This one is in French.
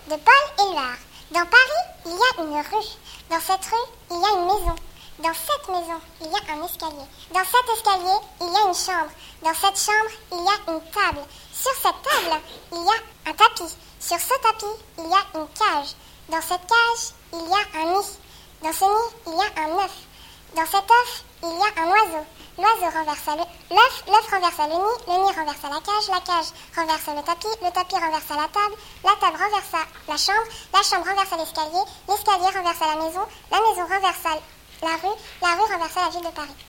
de Paul Éluard. Dans Paris, il y a une rue. Dans cette rue, il y a une maison. Dans cette maison, il y a un escalier. Dans cet escalier, il y a une chambre. Dans cette chambre, il y a une table. Sur cette table, il y a un tapis. Sur ce tapis, il y a une cage. Dans cette cage, il y a un nid. Dans ce nid, il y a un œuf. Dans cet œuf, il y a un oiseau. L'oiseau renversa l'œuf, l'œuf renversa le nid renversa la cage renversa le tapis renversa la table renversa la chambre renversa l'escalier renversa la maison renversa la rue renversa la ville de Paris.